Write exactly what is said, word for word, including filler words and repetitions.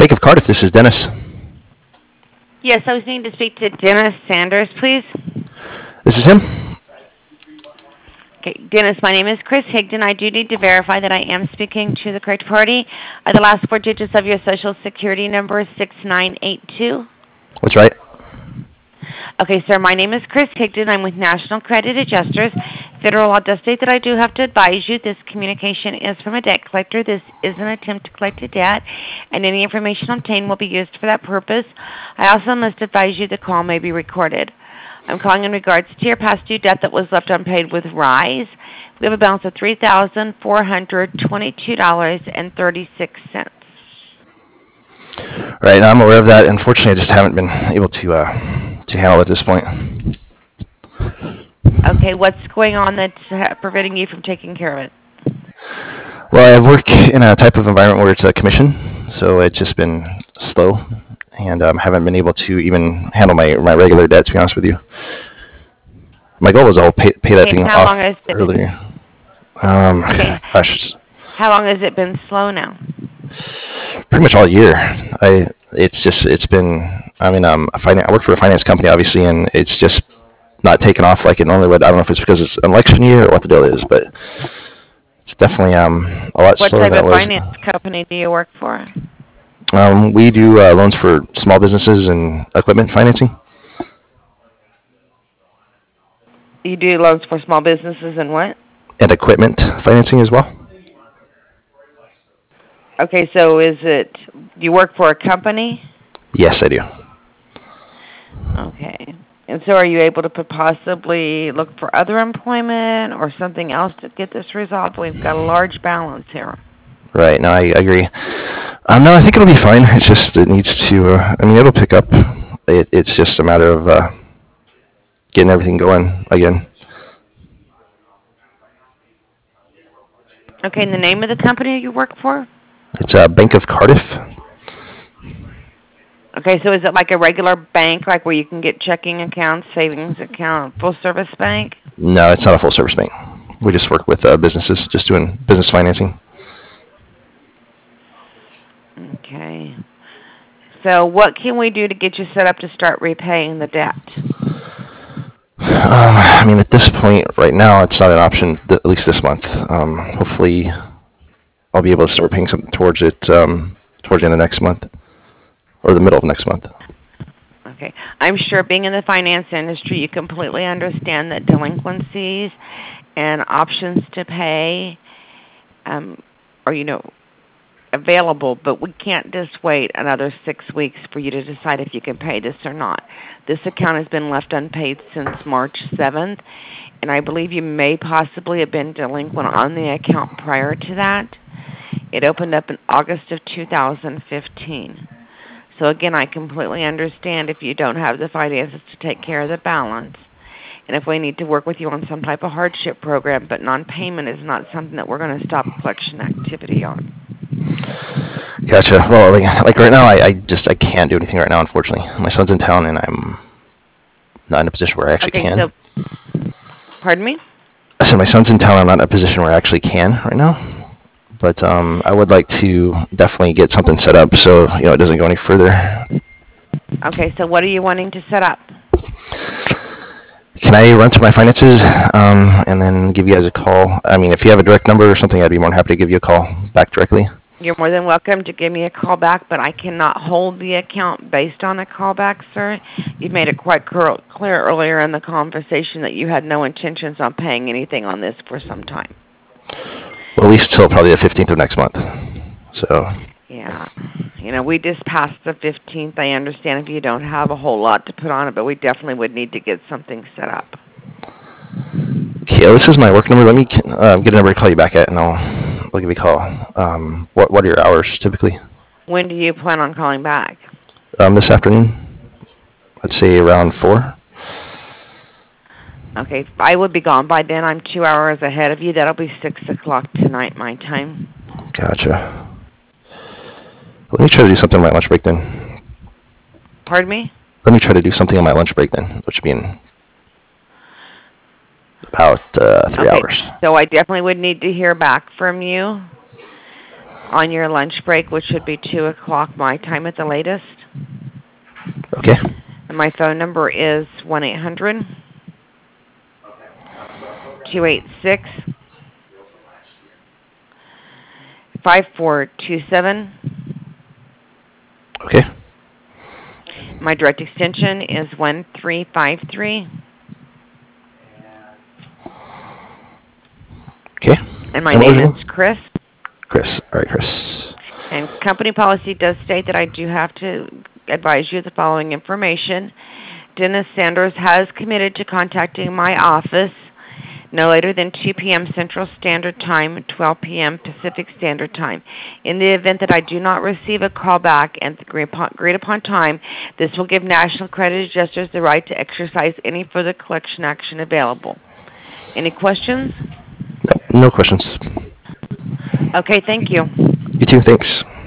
Bank of Cardiff, this is Dennis. Yes, I was needing to speak to Dennis Sanders, please. This is him. Okay, Dennis, my name is Chris Higdon. I do need to verify that I am speaking to the correct party. Uh, the last four digits of your social security number is six nine eight two. That's right. Okay, sir, my name is Chris Higdon. I'm with National Credit Adjusters. Federal law does state that I do have to advise you this communication is from a debt collector. This is an attempt to collect a debt, and any information obtained will be used for that purpose. I also must advise you the call may be recorded. I'm calling in regards to your past due debt that was left unpaid with Rise. We have a balance of three thousand four hundred twenty-two dollars and thirty-six cents. Right, now I'm aware of that. Unfortunately, I just haven't been able to uh, to handle it at this point. Okay, what's going on that's uh, preventing you from taking care of it? Well, I work in a type of environment where it's a commission, so it's just been slow, and um, haven't been able to even handle my, my regular debt, to be honest with you. My goal was to pay, pay that okay, thing how off long has it earlier. Um, okay. Gosh. How long has it been slow now? Pretty much all year. I it's just it's been. I mean, um, a finan- I work for a finance company, obviously, and it's just not taken off like it normally would. I don't know if it's because it's an election year or what the deal is, but it's definitely um a lot what slower type than it of was. finance company do you work for? Um, we do uh, loans for small businesses and equipment financing. You do loans for small businesses and what? And equipment financing as well. Okay, so is it, do you work for a company? Yes, I do. Okay. And so are you able to possibly look for other employment or something else to get this resolved? We've got a large balance here. Right, no, I, I agree. Um, no, I think it'll be fine. It's just, it needs to, uh, I mean, it'll pick up. It, it's just a matter of uh, getting everything going again. Okay, and the name of the company you work for? It's uh, Bank of Cardiff. Okay, so is it like a regular bank, like where you can get checking accounts, savings account, full service bank? No, it's not a full service bank. We just work with uh, businesses, just doing business financing. Okay. So what can we do to get you set up to start repaying the debt? Um, I mean, at this point, right now, it's not an option, th- at least this month. Um, hopefully, I'll be able to start paying something towards it um, towards the end of next month, or the middle of next month. Okay. I'm sure being in the finance industry, you completely understand that delinquencies and options to pay um, are, you know, available, but we can't just wait another six weeks for you to decide if you can pay this or not. This account has been left unpaid since March seventh, and I believe you may possibly have been delinquent on the account prior to that. It opened up in August of two thousand fifteen. So again, I completely understand if you don't have the finances to take care of the balance, and if we need to work with you on some type of hardship program, but non-payment is not something that we're going to stop collection activity on. Gotcha. Well, like, like right now, I, I just I can't do anything right now, unfortunately. My son's in town, and I'm not in a position where I actually okay, can. So, pardon me? I said my son's in town. I'm not in a position where I actually can right now. But um, I would like to definitely get something set up so you know it doesn't go any further. Okay, so what are you wanting to set up? Can I run through my finances um, and then give you guys a call? I mean, if you have a direct number or something, I'd be more than happy to give you a call back directly. You're more than welcome to give me a call back, but I cannot hold the account based on a callback, sir. You've made it quite clear earlier in the conversation that you had no intentions on paying anything on this for some time. Well, at least till probably the fifteenth of next month. So. Yeah. You know, we just passed the fifteenth. I understand if you don't have a whole lot to put on it, but we definitely would need to get something set up. Yeah, this is my work number. Let me uh, get a number to call you back at, and I'll, I'll give you a call. Um, what What are your hours typically? When do you plan on calling back? Um, this afternoon. I'd say around four. Okay, I would be gone by then. I'm two hours ahead of you. That'll be six o'clock tonight, my time. Gotcha. Let me try to do something on my lunch break then. Pardon me? Let me try to do something on my lunch break then, which would be in about uh, three okay. hours. So I definitely would need to hear back from you. on your lunch break, which should be two o'clock my time at the latest. Okay. And my phone number is one eight hundred, two eight six, five four two seven. Okay. My direct extension is one three five three. Okay. And my And what was name your is Chris. Chris. All right, Chris. And company policy does state that I do have to advise you of the following information. Dennis Sanders has committed to contacting my office no later than two p.m. Central Standard Time, twelve p.m. Pacific Standard Time. In the event that I do not receive a call back at the agreed upon, agreed upon time, this will give National Credit Adjusters the right to exercise any further collection action available. Any questions? No, no questions. Okay, thank you. You too. Thanks.